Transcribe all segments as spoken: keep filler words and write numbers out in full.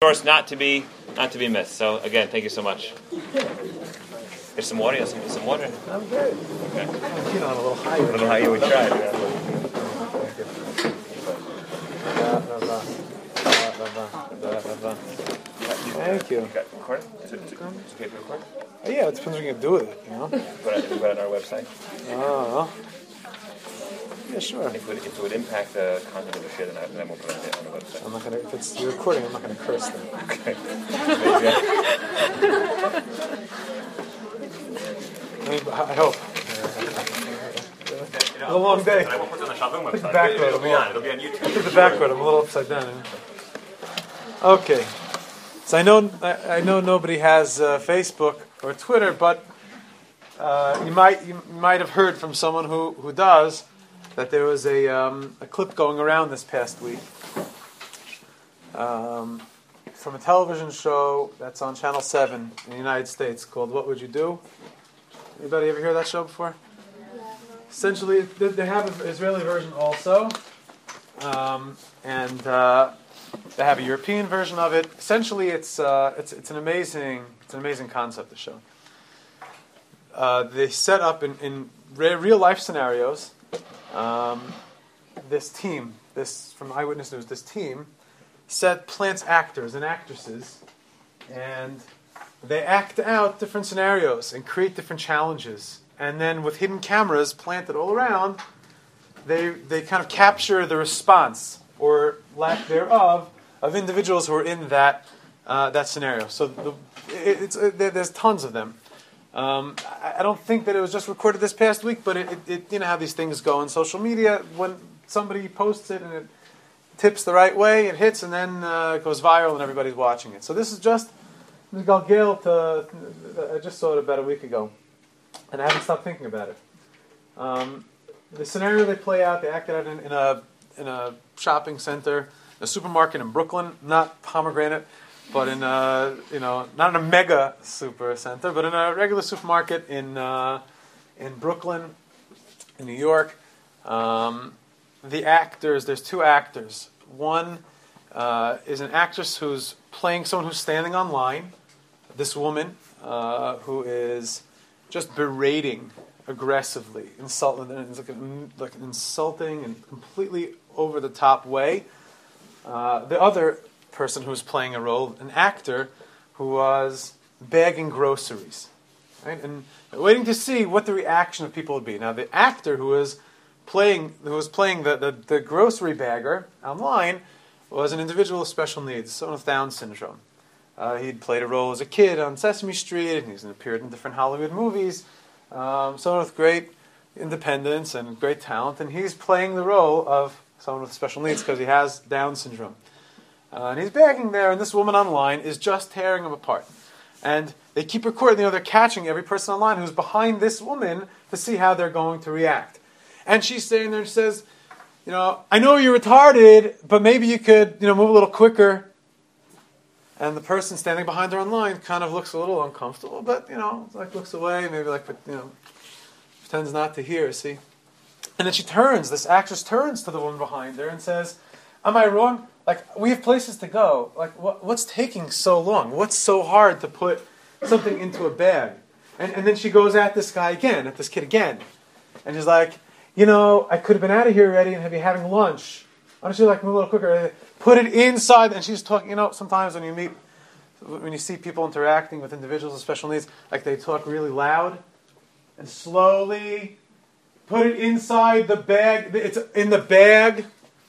source not to be not to be missed. So again, thank you so much. There's some water. Some some water. I'm good. Okay. You know, a little higher. A little higher. We tried. Thank you. You got recording? Is it okay to record? Oh, yeah, it depends what you can do with it, you know? Put it, put it on our website. Oh. Yeah, sure. If it, would, if it would impact the content of the share, then I, then I won't put it on the website. I'm not gonna. If it's you're recording, I'm not gonna curse them. Okay. I, mean, I hope. It's a long day. I won't put it on the Shalom website. Take the back road. It'll be on. It'll be on YouTube. I took the back road. I'm a little upside down. Okay. So I know I, I know nobody has uh, Facebook or Twitter, but uh, you might you might have heard from someone who, who does that there was a um, a clip going around this past week um, from a television show that's on Channel Seven in the United States called "What Would You Do?" Anybody ever hear that show before? Essentially, they have an Israeli version also, um, and uh, they have a European version of it. Essentially, it's uh, it's it's an amazing it's an amazing concept. The show uh, they set up in, in re- real life scenarios. Um, this team, this from Eyewitness News, this team set plants actors and actresses, and they act out different scenarios and create different challenges. And then with hidden cameras planted all around, they they kind of capture the response or lack thereof of individuals who are in that uh, that scenario. So the, it, it's it, there's tons of them. Um, I, I don't think that it was just recorded this past week, but it, it, it you know how these things go in social media. When somebody posts it and it tips the right way, it hits, and then uh, it goes viral, and everybody's watching it. So this is just Galgil to I just saw it about a week ago. And I haven't stopped thinking about it. Um, the scenario they play out, they act it out in, in a in a shopping center, a supermarket in Brooklyn, not Pomegranate, but in a you know not in a mega super center, but in a regular supermarket in uh, in Brooklyn, in New York. Um, the actors, there's two actors. One uh, is an actress who's playing someone who's standing online. This woman uh, who is just berating aggressively, insulting, like, like an insulting and completely over the top way. Uh, the other person who was playing a role, an actor who was bagging groceries, right, and waiting to see what the reaction of people would be. Now, the actor who was playing, who was playing the, the, the grocery bagger online, was an individual with special needs, someone with Down syndrome. Uh, he'd played a role as a kid on Sesame Street, and he's appeared in different Hollywood movies. Um, someone with great independence and great talent, and he's playing the role of someone with special needs because he has Down syndrome. Uh, and he's begging there, and this woman online is just tearing him apart. And they keep recording, you know, they're catching every person online who's behind this woman to see how they're going to react. And she's standing there and she says, you know, I know you're retarded, but maybe you could, you know, move a little quicker. And the person standing behind her online kind of looks a little uncomfortable, but, you know, like looks away, maybe like, you know, pretends not to hear, see? And then she turns, this actress turns to the woman behind her and says, am I wrong? Like, we have places to go. Like, what, what's taking so long? What's so hard to put something into a bag? And, and then she goes at this guy again, at this kid again. And she's like, you know, I could have been out of here already and have you having lunch. Why don't you like move a little quicker? Put it inside. And she's talking, you know, sometimes when you meet, when you see people interacting with individuals with special needs, like they talk really loud and slowly put it inside the bag. It's in the bag.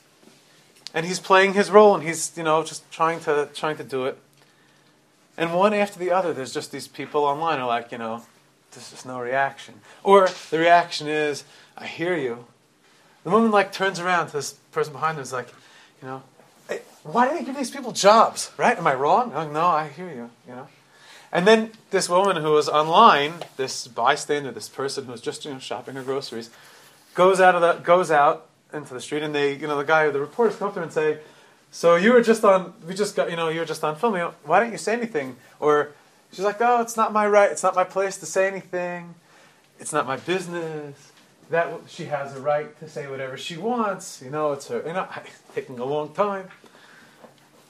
And he's playing his role and he's, you know, just trying to trying to do it. And one after the other, there's just these people online who are like, you know, there's just no reaction. Or the reaction is, I hear you. The woman like turns around to this person behind her and is like, you know, hey, why do they give these people jobs, right? Am I wrong? I'm like, no, I hear you, you know. And then this woman who was online, this bystander, this person who was just, you know, shopping her groceries, goes out of the goes out into the street, and they, you know, the guy, the reporters come up to her and say, so you were just on, we just got, you know, you were just on film, you know, why don't you say anything? Or she's like, oh, it's not my right, it's not my place to say anything, it's not my business. That she has a right to say whatever she wants, you know, it's her, you know, taking a long time.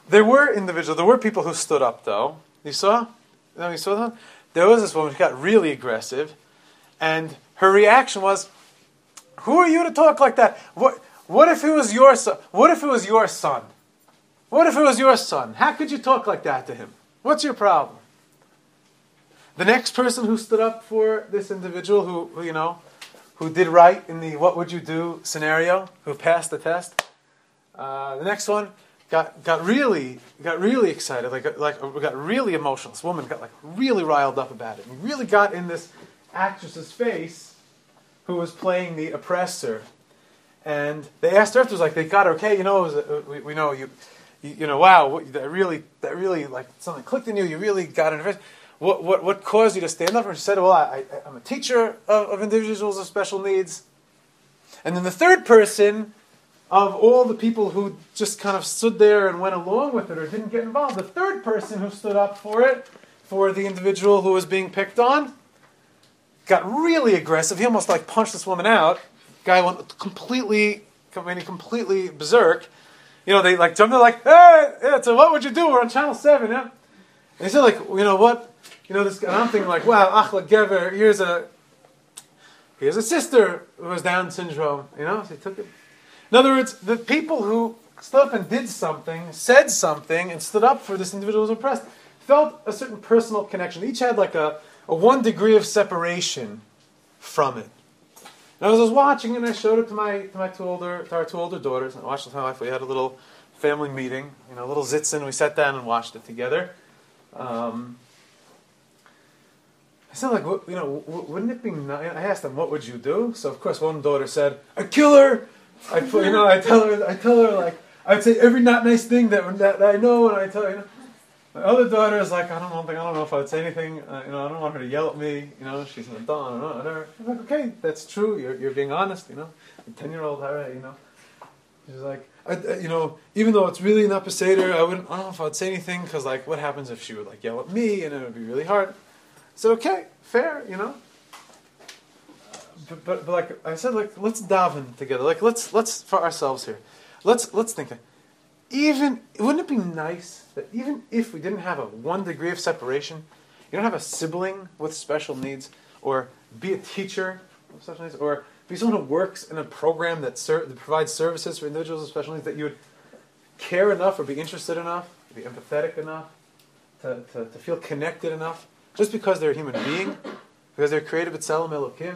There were individuals, there were people who stood up, though. You saw? No, you saw that? There was this woman who got really aggressive, and her reaction was, "Who are you to talk like that? What? What if it was your son? What if it was your son? What if it was your son? How could you talk like that to him? What's your problem?" The next person who stood up for this individual, who, who you know, who did right in the "what would you do" scenario, who passed the test, uh, the next one got got really got really excited, like like got really emotional. This woman got like really riled up about it, and really got in this actress's face, who was playing the oppressor. And they asked her afterwards, like they got her, okay, you know, it was a, we, we know you, you, you know, wow, what, that really, that really, like something clicked in you. You really got in her face. What, what, what caused you to stand up? And she said, well, I, I, I'm a teacher of, of individuals with special needs. And then the third person, of all the people who just kind of stood there and went along with it or didn't get involved, the third person who stood up for it, for the individual who was being picked on, got really aggressive. He almost like punched this woman out. Guy went completely, I mean, completely berserk. You know, they like jumped in like, hey, yeah, so what would you do? We're on Channel seven, yeah? And he said like, you know what? You know, this, and I'm thinking like, wow, Achla Gever, here's a, here's a sister who has Down syndrome, you know? So he took it. In other words, the people who stood up and did something, said something, and stood up for this individual who was oppressed, felt a certain personal connection. They each had like a, a one degree of separation from it. And I was watching, and I showed it to my to my two older to our two older daughters. And I watched it with my wife. We had a little family meeting, you know, a little zitzin. We sat down and watched it together. Um, I said, like, you know, wouldn't it be nice? I asked them, what would you do? So of course, one daughter said, "I'd kill her." I put, you know, I tell her, I tell her like, I'd say every not nice thing that that, that I know, and I tell her, you know. My other daughter is like, I don't know, I don't know if I would say anything. Uh, you know, I don't want her to yell at me. You know, she's an adult. I don't know. Whatever. I'm like, okay, that's true. You're you're being honest. You know, a ten-year-old, all right. You know, she's like, I, uh, you know, even though it's really not Peseder, I wouldn't. I don't know if I'd say anything because, like, what happens if she would like yell at me, and it would be really hard. So okay, fair. You know. But, but, but like I said, like let's daven together. Like let's let's for ourselves here. Let's let's think. Even wouldn't it be nice that even if we didn't have a one degree of separation, you don't have a sibling with special needs, or be a teacher with special needs, or be someone who works in a program that, ser- that provides services for individuals with special needs, that you would care enough or be interested enough, be empathetic enough, to, to, to feel connected enough, just because they're a human being, because they're created b'tselem Elokim.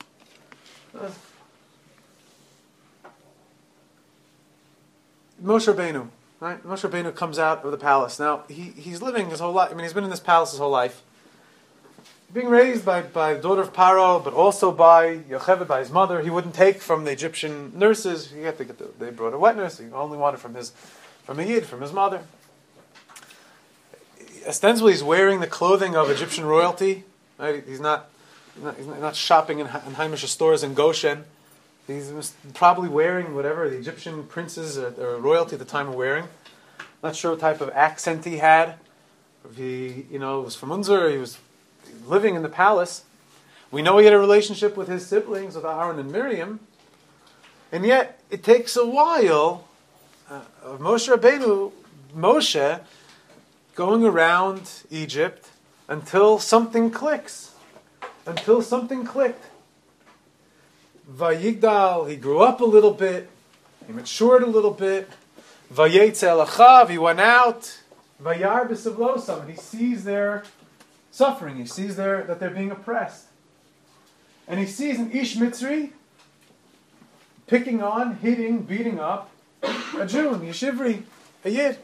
Moshe Rabbeinu, right? Moshe Rabbeinu comes out of the palace. Now, he, he's living his whole life. I mean, he's been in this palace his whole life. Being raised by, by the daughter of Paro, but also by Yocheved, by his mother. He wouldn't take from the Egyptian nurses. He had to get the, they brought a wet nurse. He only wanted from his from a Yid, from his mother. Ostensibly, he's wearing the clothing of Egyptian royalty. Right? He's not, he's not, he's not shopping in, in Haimish stores in Goshen. He's probably wearing whatever the Egyptian princes or, or royalty at the time were wearing. Not sure what type of accent he had. If he, you know, was from Unzer, he was living in the palace. We know he had a relationship with his siblings, with Aaron and Miriam. And yet, it takes a while uh, of Moshe Rabbeinu, Moshe, going around Egypt until something clicks. Until something clicked. Vayigdal, he grew up a little bit, he matured a little bit. Vayetze elachav, he went out. Vayar b'sivlosam, and he sees their suffering. He sees their that they're being oppressed, and he sees an Ish Mitzri picking on, hitting, beating up a Jew, a Yeshivri, a Yid.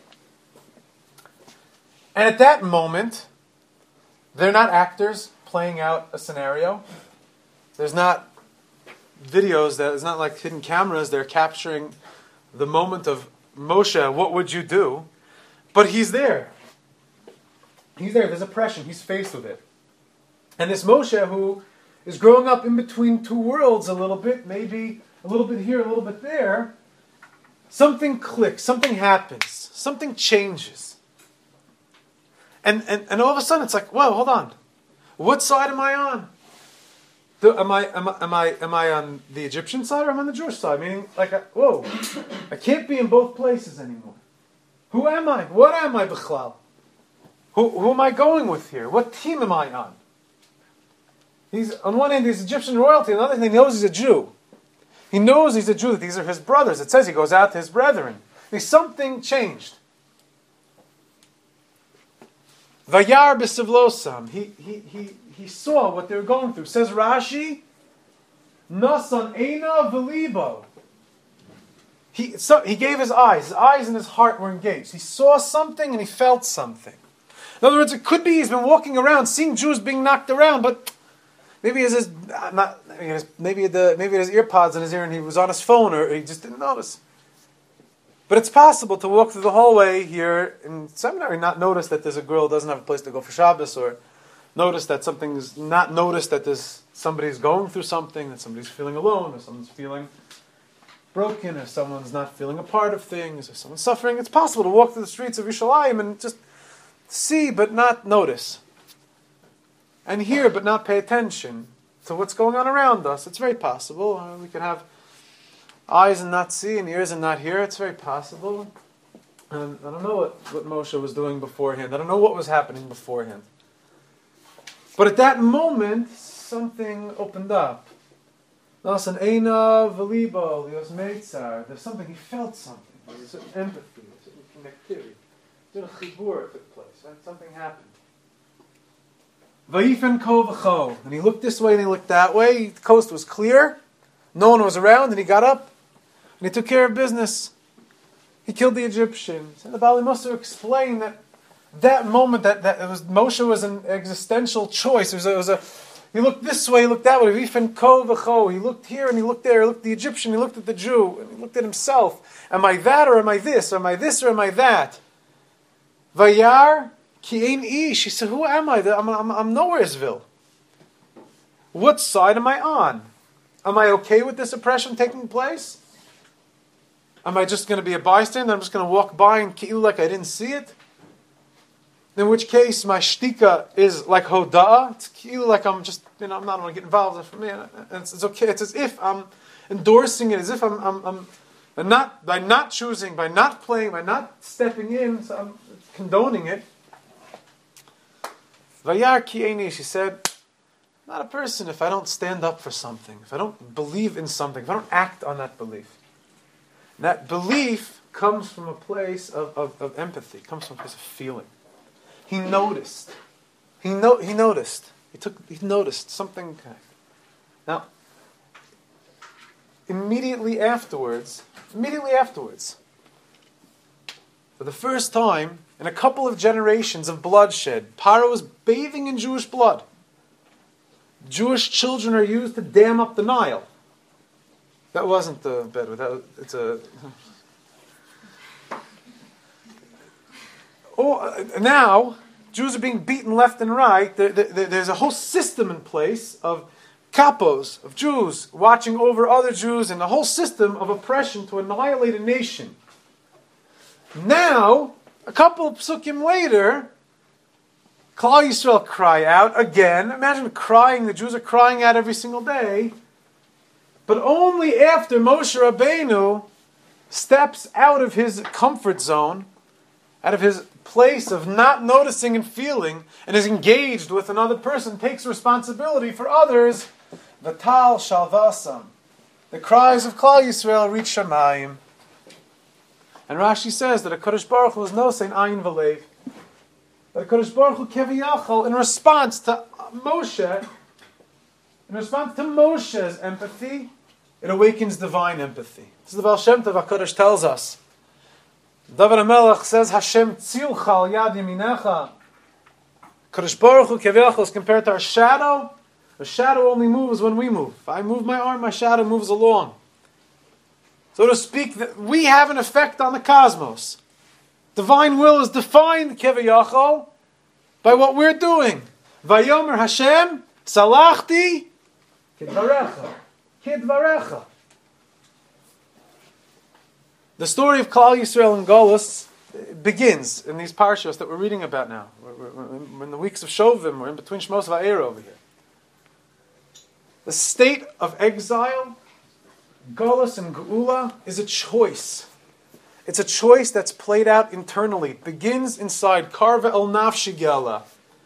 And at that moment, they're not actors playing out a scenario. There's not videos, that it's not like hidden cameras. They're capturing the moment of Moshe, what would you do? But he's there. He's there. There's oppression. He's faced with it. And this Moshe, who is growing up in between two worlds a little bit, maybe a little bit here, a little bit there, something clicks, something happens, something changes. And, and, and all of a sudden it's like, whoa, hold on. What side am I on? Do, am I am I am I am I on the Egyptian side or am I on the Jewish side? Meaning, like, I, whoa, I can't be in both places anymore. Who am I? What am I, B'chlal? Who, who am I going with here? What team am I on? He's, on one hand, he's Egyptian royalty. On the other hand, he knows he's a Jew. He knows he's a Jew, that these are his brothers. It says he goes out to his brethren. And something changed. Vayar b'sivlosam. He, he, he, he saw what they were going through. Says Rashi, Nasan eina v'libo. He, so, he gave his eyes. His eyes and his heart were engaged. He saw something and he felt something. In other words, it could be he's been walking around seeing Jews being knocked around, but maybe it his not maybe the maybe it has ear pods in his ear and he was on his phone or he just didn't notice. But it's possible to walk through the hallway here in seminary and not notice that there's a girl who doesn't have a place to go for Shabbos, or notice that something's not notice that there's somebody's going through something, that somebody's feeling alone, or someone's feeling broken, or someone's not feeling a part of things, or someone's suffering. It's possible to walk through the streets of Yerushalayim and just see but not notice, and hear but not pay attention to what's going on around us. It's very possible. Uh, we can have eyes and not see, and ears and not hear. It's very possible. And I don't know what, what Moshe was doing beforehand. I don't know what was happening beforehand. But at that moment, something opened up. There's something, he felt something. There's a certain empathy, a certain connectivity. A chibur took place, right? Something happened. Vayifan ko v'cho. And he looked this way and he looked that way. The coast was clear. No one was around, and he got up and he took care of business. He killed the Egyptians. And the Bali Musar explained that that moment, that, that it was Moshe was an existential choice. It was a, it was a he looked this way, he looked that way. Vayifan ko v'cho. He looked here and he looked there. He looked at the Egyptian, he looked at the Jew, and he looked at himself. Am I that or am I this? Or am I this or am I that? Vayar ki ein ish. He said, who am I? I'm, I'm, I'm nowheresville. What side am I on? Am I okay with this oppression taking place? Am I just going to be a bystander? I'm just going to walk by and ki'il like I didn't see it? In which case, my shtika is like hoda'ah. It's ki'il like I'm just, you know, I'm not going to get involved for me. It's, it's okay. It's as if I'm endorsing it, as if I'm, I'm, I'm and not by not choosing, by not playing, by not stepping in. So I'm condoning it. Vayar ki eini, she said, I'm not a person if I don't stand up for something, if I don't believe in something, if I don't act on that belief. And that belief comes from a place of, of, of empathy, comes from a place of feeling. He noticed. He no, he noticed. He took he noticed something. Now, immediately afterwards, immediately afterwards, for the first time in a couple of generations of bloodshed, Paro was bathing in Jewish blood. Jewish children are used to dam up the Nile. That wasn't the Bedouin. That was, it's a. Oh, now Jews are being beaten left and right. There, there, there's a whole system in place of kapos, of Jews watching over other Jews, and a whole system of oppression to annihilate a nation. Now, a couple of psukim later, Klal Yisrael cry out again. Imagine crying. The Jews are crying out every single day. But only after Moshe Rabbeinu steps out of his comfort zone, out of his place of not noticing and feeling, and is engaged with another person, takes responsibility for others. Vatal shalvasam. The cries of Klal Yisrael reach Shamayim. And Rashi says that a Kodesh Baruch Hu is no saying ayin v'leiv. That Kodesh Baruch Hu keviyachol, in response to Moshe, in response to Moshe's empathy, it awakens divine empathy. This is the Baal Shem Tov HaKadosh tells us. David HaMelech says, Hashem tzilcha al yad yaminecha. Kodesh Baruch Hu keviyachol is compared to our shadow. The shadow only moves when we move. If I move my arm, my shadow moves along. So to speak, that we have an effect on the cosmos. Divine will is defined, keviyachol, by what we're doing. Vayomer Hashem, salachti, kidvarecha. Kidvarecha. The story of Klal Yisrael and Golus begins in these parshas that we're reading about now. We're, we're, we're in the weeks of Shovim, we're in between Shmos Va'era over here. The state of exile, Golus and Geula, is a choice. It's a choice that's played out internally. It begins inside. Karva el nafshi gala.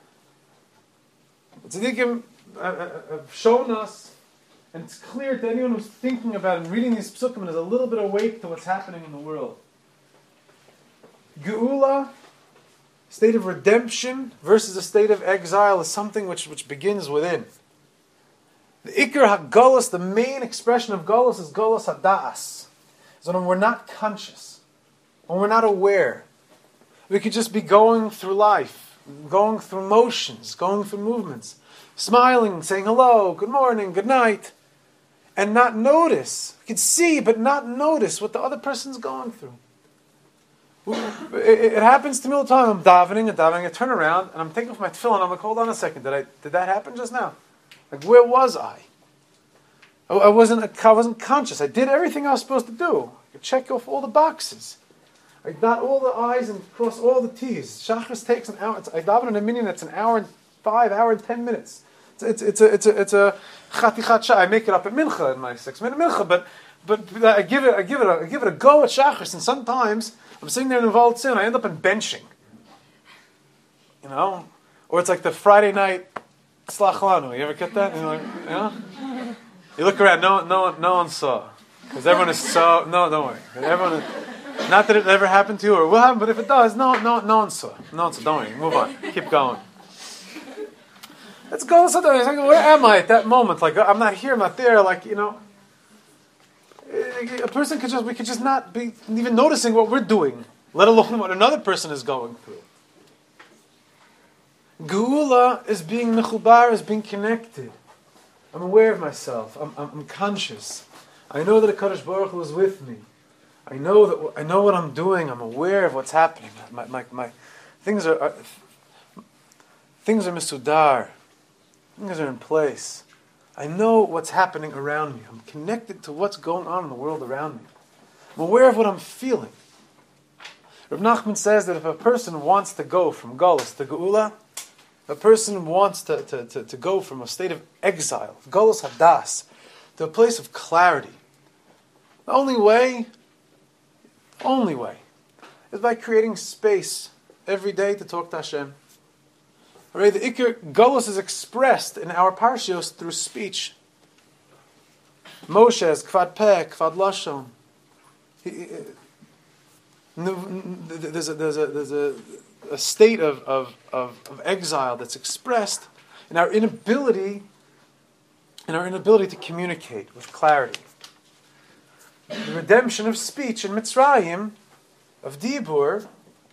The tzaddikim have shown us, and it's clear to anyone who's thinking about and reading these psukim and is a little bit awake to what's happening in the world. Geula, state of redemption versus a state of exile, is something which, which begins within. The Ikar HaGolus, the main expression of Golus, is Golus HaDa'as. So when we're not conscious, when we're not aware, we could just be going through life, going through motions, going through movements, smiling, saying hello, good morning, good night, and not notice. We can see, but not notice what the other person's going through. It, it happens to me all the time. I'm davening and davening, I turn around, and I'm thinking of my tefillin, I'm like, hold on a second, did I did that happen just now? Like, where was I? I, I wasn't I wasn't conscious. I did everything I was supposed to do. I check off all the boxes. I dot all the I's and cross all the T's. Shachris takes an hour. It's, I daven in a minyan that's an hour and five, hour and ten minutes. It's it's, it's a it's a it's a chatichat shah. I make it up at mincha in my six minute mincha, but but I give it I give it a, I give it a go at Shachris, and sometimes I'm sitting there in involved sin. I end up in benching. You know, or it's like the Friday night Slach Lanu. You ever get that? You're like, you know, you look around. No, no, one, no one saw, because everyone is so. No, don't worry. Everyone. Is, not that it ever happened to you or will happen, but if it does, no, no, no one saw. No one saw. Don't worry. Move on. Keep going. Let's go. Where am I at that moment? Like, I'm not here. I'm not there. Like, you know, a person could just. We could just not be even noticing what we're doing, let alone what another person is going through. Geula is being mechubar, is being connected. I'm aware of myself. I'm, I'm, I'm conscious. I know that HaKadosh Baruch Hu is with me. I know that I know what I'm doing. I'm aware of what's happening. My my, my things are, are things are misudar. Things are in place. I know what's happening around me. I'm connected to what's going on in the world around me. I'm aware of what I'm feeling. Rav Nachman says that if a person wants to go from Golus to Geula, a person wants to, to, to, to go from a state of exile, Golus Hadas, to a place of clarity. The only way, the only way, is by creating space every day to talk to Hashem. Alright, the Ikar Golus is expressed in our parshios through speech. Moshe is Kvad Peh, Kvad Lashon. There's a, there's a, there's a, a state of, of, of, of exile that's expressed in our inability in our inability to communicate with clarity. The redemption of speech in Mitzrayim, of Dibur,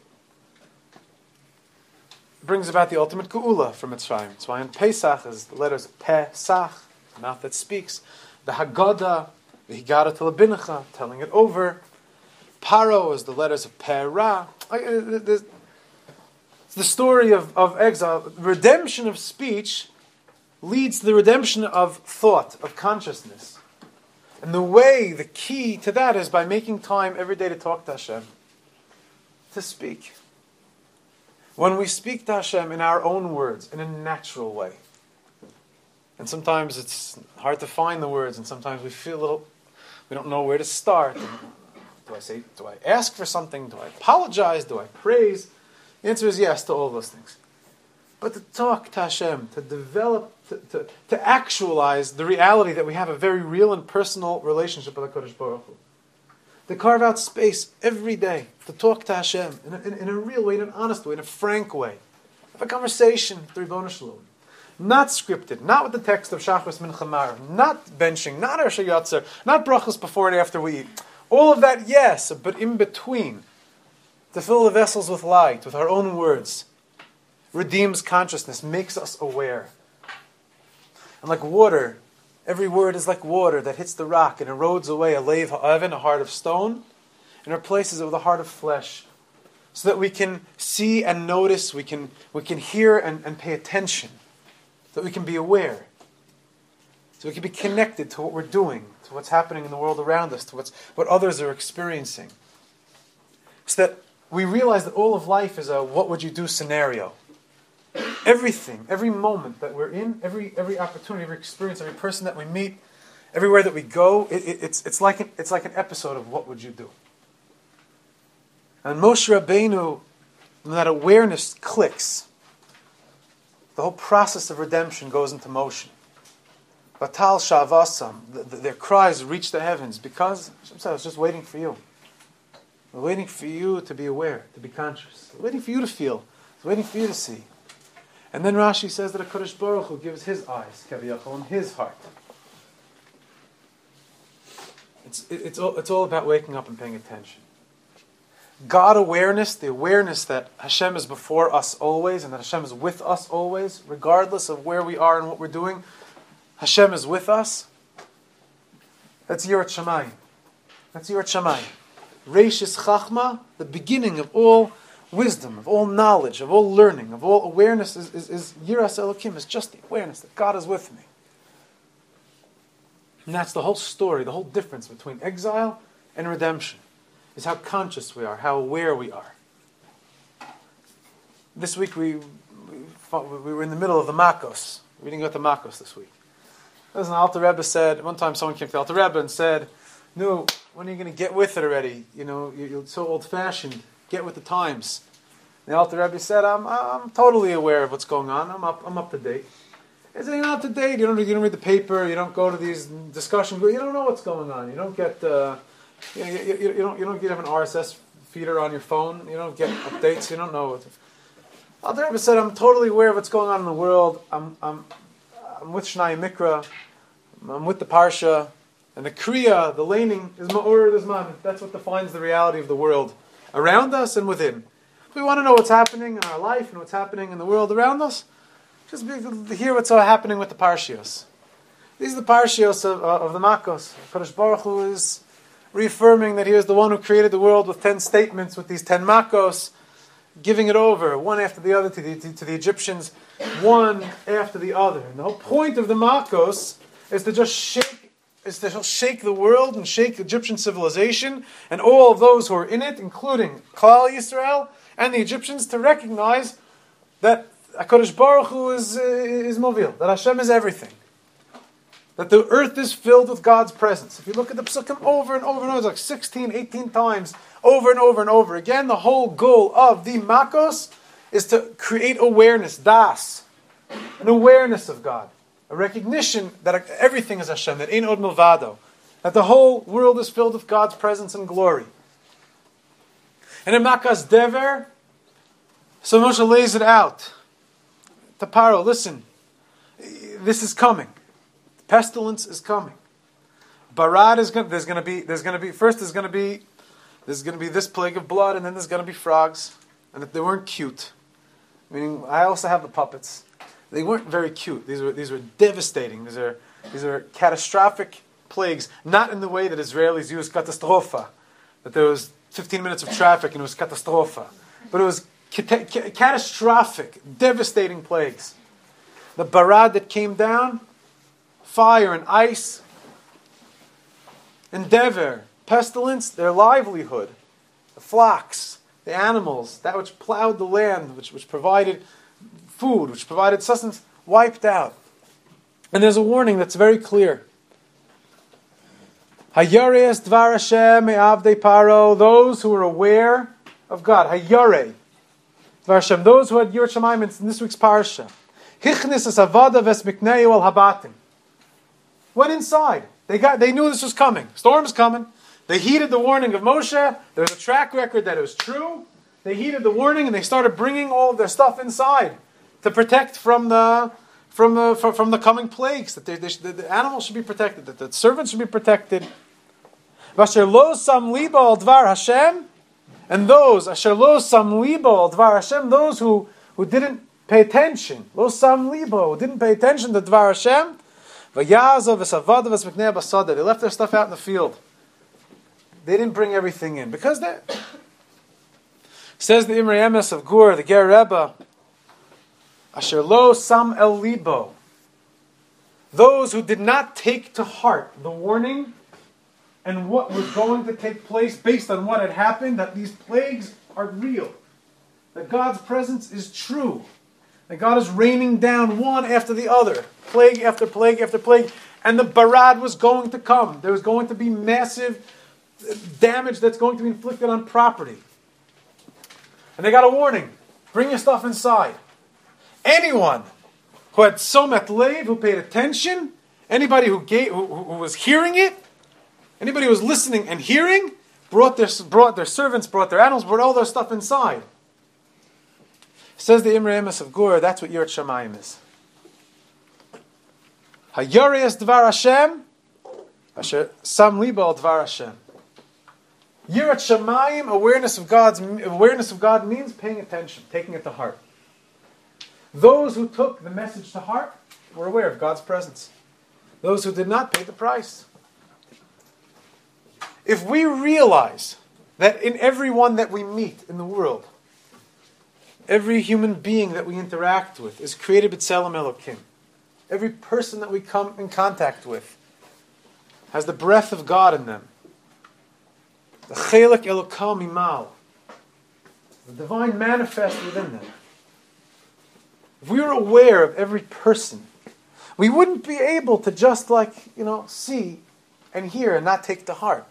brings about the ultimate geula from Mitzrayim. That's why in Pesach is the letters Pesach, the mouth that speaks, the Haggadah, the Higgadah to Labincha, telling it over. Paro is the letters of Perah. It's the story of, of exile. Redemption of speech leads to the redemption of thought, of consciousness. And the way, the key to that is by making time every day to talk to Hashem, to speak. When we speak to Hashem in our own words, in a natural way. And sometimes it's hard to find the words, and sometimes we feel a little, we don't know where to start. Do I say, do I ask for something? Do I apologize? Do I praise? The answer is yes to all those things. But to talk to Hashem, to develop, to, to, to actualize the reality that we have a very real and personal relationship with HaKadosh Baruch Hu. To carve out space every day to talk to Hashem in a, in, in a real way, in an honest way, in a frank way. Have a conversation with Ribono Shel Olam. Not scripted, not with the text of Shachris Mincha Marav, not benching, not Arsha Yatzer, not brachos before and after we eat. All of that, yes, but in between, to fill the vessels with light, with our own words, redeems consciousness, makes us aware. And like water, every word is like water that hits the rock and erodes away a leiv ha'oven, a heart of stone, and replaces it with a heart of flesh, so that we can see and notice, we can we can hear and, and pay attention, so that we can be aware, so we can be connected to what we're doing, to what's happening in the world around us, to what's what others are experiencing, so that we realize that all of life is a what would you do scenario. Everything, every moment that we're in, every every opportunity, every experience, every person that we meet, everywhere that we go, it, it, it's it's like an, it's like an episode of what would you do. And Moshe Rabbeinu, when that awareness clicks, the whole process of redemption goes into motion. Batal Shavasam, the, the, their cries reach the heavens because Hashem said, I was just waiting for you. I was waiting for you to be aware, to be conscious. I was waiting for you to feel. I was waiting for you to see. And then Rashi says that HaKadosh Baruch Hu gives his eyes, Kaviyachol, and his heart. It's, it, it's, all, it's all about waking up and paying attention. God awareness, the awareness that Hashem is before us always and that Hashem is with us always, regardless of where we are and what we're doing, Hashem is with us. That's Yirat Shamayim. That's Yirat Shamayim. Reishis Chachma, the beginning of all wisdom, of all knowledge, of all learning, of all awareness is, is, is Yiras Elokim, is just the awareness that God is with me. And that's the whole story, the whole difference between exile and redemption, is how conscious we are, how aware we are. This week we we, fought, we were in the middle of the Makos. We didn't go to Makos this week. As an Alter Rebbe said, one time someone came to the Alter Rebbe and said, no, when are you going to get with it already? You know, you're so old-fashioned. Get with the times. The Alter Rebbe said, I'm I'm totally aware of what's going on. I'm up I'm up to date. He said, you're not up to date. You don't, you don't read the paper. You don't go to these discussion groups. You don't know what's going on. You don't get, uh, you, you, you, you don't you don't get have an R S S feeder on your phone. You don't get updates. You don't know what. Alter Rebbe said, I'm totally aware of what's going on in the world. I'm I'm I'm with Shnai Mikra. I'm with the Parsha. And the Kriya, the laning, is Ma'or Dizman. That's what defines the reality of the world around us and within. If we want to know what's happening in our life and what's happening in the world around us, just be, hear what's happening with the Parshios. These are the Parshios of, uh, of the Makos. Kadosh Baruch Hu is reaffirming that he is the one who created the world with ten statements, with these ten Makos, giving it over, one after the other, to the, to, to the Egyptians, one after the other. And the whole point of the Makos is to just shake is to shake the world and shake Egyptian civilization and all of those who are in it, including Klal Yisrael and the Egyptians, to recognize that HaKadosh Baruch Hu is, uh, is Movil, that Hashem is everything. That the earth is filled with God's presence. If you look at the Psukim over and over and over, it's like sixteen, eighteen times, over and over and over again, the whole goal of the Makos is to create awareness, das, an awareness of God. A recognition that everything is Hashem, that Ein Od Milvado, that the whole world is filled with God's presence and glory. And in Makas Dever, so Moshe lays it out. To Paro, listen, this is coming. Pestilence is coming. Barad is going. There's going to be. There's going to be. First, there's going to be. There's going to be this plague of blood, and then there's going to be frogs, and if they weren't cute, meaning I also have the puppets. They weren't very cute. These were these were devastating. These are these are catastrophic plagues. Not in the way that Israelis use katastrofa, that there was fifteen minutes of traffic and it was katastrofa, but it was cat- cat- catastrophic, devastating plagues. The barad that came down, fire and ice, and dever, pestilence, their livelihood, the flocks, the animals, that which plowed the land, which which provided food, which provided sustenance, wiped out. And there's a warning that's very clear. Hayareis dvar Hashem me'avdei paro, those who are aware of God. Hayare dvar Hashem, those who had Yirat Shamayim in this week's parsha. Hichnis es avada ves mikneu al habatim. Went inside. They got. They knew this was coming. Storm's coming. They heeded the warning of Moshe. There's a track record that it was true. They heeded the warning and they started bringing all of their stuff inside to protect from the from the from, from the coming plagues. That they, they should, the animals should be protected. That the servants should be protected. Vasher lo sam libo al dvar Hashem, and those asher lo sam libo al dvar Hashem, those who who didn't pay attention, lo sam libo, who didn't pay attention to dvar Hashem, vayazav v'savada v'smiknei basada. They left their stuff out in the field. They didn't bring everything in because they. Says the Imrei Emes of Gur, the Ger Rebbe, Asher lo sam el libo, those who did not take to heart the warning and what was going to take place based on what had happened, that these plagues are real, that God's presence is true, that God is raining down one after the other, plague after plague after plague, and the barad was going to come. There was going to be massive damage that's going to be inflicted on property. And they got a warning. Bring your stuff inside. Anyone who had somet lev, who paid attention, anybody who, gave, who, who was hearing it, anybody who was listening and hearing, brought their, brought their servants, brought their animals, brought all their stuff inside. Says the Imre Emes of Gur, that's what Yirat Shamayim is. Hayarias Dvar Hashem, Asher Sam Libo Dvar Hashem. Yirat Shamayim, awareness of God's awareness of God means paying attention, taking it to heart. Those who took the message to heart were aware of God's presence. Those who did not paid the price. If we realize that in everyone that we meet in the world, every human being that we interact with is created b'tselem Elokim. Every person that we come in contact with has the breath of God in them. The chelek Elokam imal. The divine manifest within them. If we were aware of every person, we wouldn't be able to just like, you know, see and hear and not take to heart.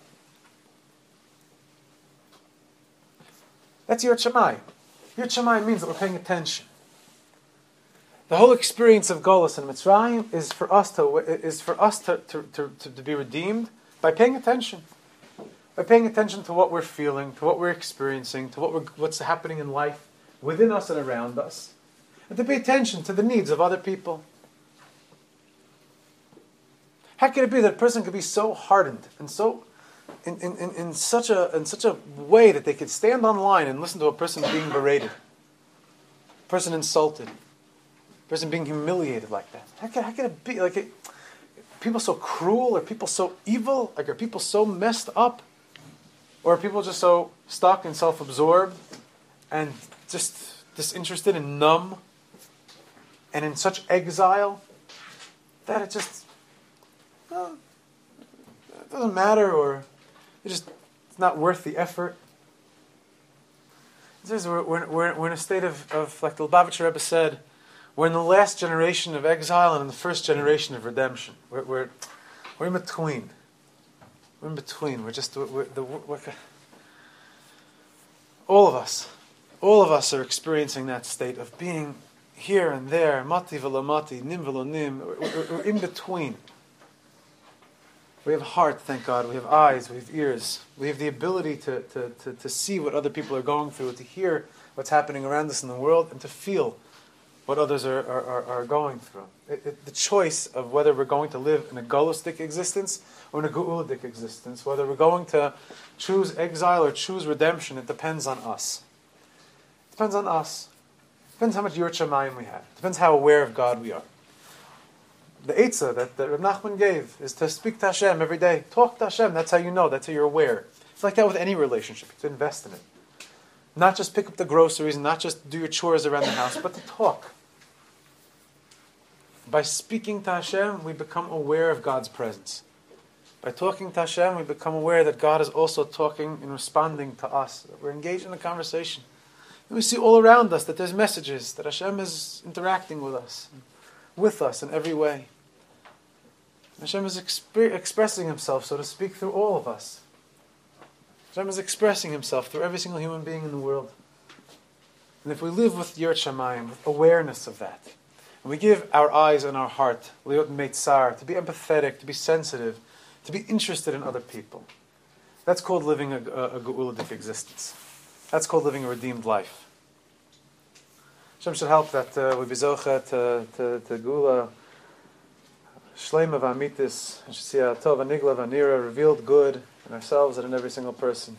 That's Yirat Shamayim. Yirat Shamayim means that we're paying attention. The whole experience of Golus and Mitzrayim is for us to is for us to, to, to, to, to be redeemed by paying attention. By paying attention to what we're feeling, to what we're experiencing, to what we're, what's happening in life within us and around us. And to pay attention to the needs of other people. How could it be that a person could be so hardened and so in, in, in, in such a in such a way that they could stand online and listen to a person being berated, a person insulted, a person being humiliated like that? How could, how could it be? Like, it, people so cruel? Are people so evil? Like, are people so messed up? Or are people just so stuck and self-absorbed and just disinterested and numb and in such exile that it just well, it doesn't matter, or it just it's not worth the effort? It says we're, we're, we're, we're in a state of, of, like the Lubavitcher Rebbe said, we're in the last generation of exile and in the first generation of redemption. We're we're, we're in between. We're in between. We're just, we're, the, we're, all of us, all of us are experiencing that state of being here and there, mati v'lo mati, nim v'lo nim. We're, we're, we're in between. We have heart, thank God. We have eyes, we have ears. We have the ability to, to, to, to see what other people are going through, to hear what's happening around us in the world, and to feel what others are, are, are going through. It, it, the choice of whether we're going to live in a Golistic existence or in a Ge'ulitic existence, whether we're going to choose exile or choose redemption, it depends on us. It depends on us. It depends how much Yirat Shamayim we have. It depends how aware of God we are. The Eitzah that, that Reb Nachman gave is to speak to Hashem every day. Talk to Hashem. That's how you know. That's how you're aware. It's like that with any relationship. You have to invest in it. Not just pick up the groceries and not just do your chores around the house, but to talk. By speaking to Hashem, we become aware of God's presence. By talking to Hashem, we become aware that God is also talking and responding to us. That we're engaged in a conversation. And we see all around us that there's messages, that Hashem is interacting with us, with us in every way. Hashem is exp- expressing Himself, so to speak, through all of us. Hashem is expressing Himself through every single human being in the world. And if we live with Yirat Shamayim, with awareness of that, and we give our eyes and our heart, liot meitzar, to be empathetic, to be sensitive, to be interested in other people, that's called living a, a, a Ge'ulitic existence. That's called living a redeemed life. Hashem should help that uh, we be zocha to, to, to Geula, Shleima v'amitis, and should see a tov v'nigla v'nira, revealed good in ourselves and in every single person.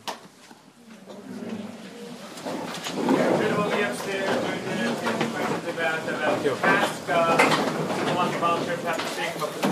Thank you.